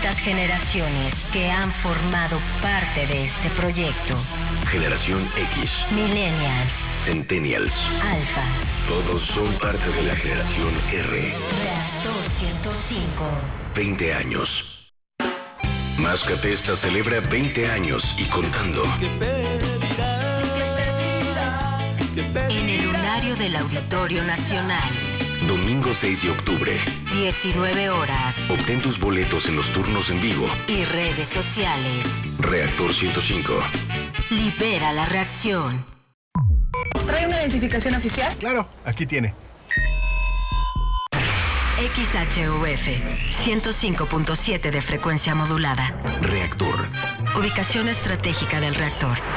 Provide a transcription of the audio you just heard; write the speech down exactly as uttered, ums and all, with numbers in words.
distintas generaciones que han formado parte de este proyecto. Generación X, Millennials, Centennials, Alpha. Todos son parte de la generación R. Reactor ciento cinco. veinte años. Mascatesta celebra veinte años y contando. En el lunario del Auditorio Nacional. Domingo seis de octubre. diecinueve horas. Obtén tus boletos en los turnos en vivo. Y redes sociales. Reactor ciento cinco. Libera la reacción. ¿Trae una identificación oficial? Claro, aquí tiene. X H U F ciento cinco punto siete de frecuencia modulada. Reactor. Ubicación estratégica del reactor.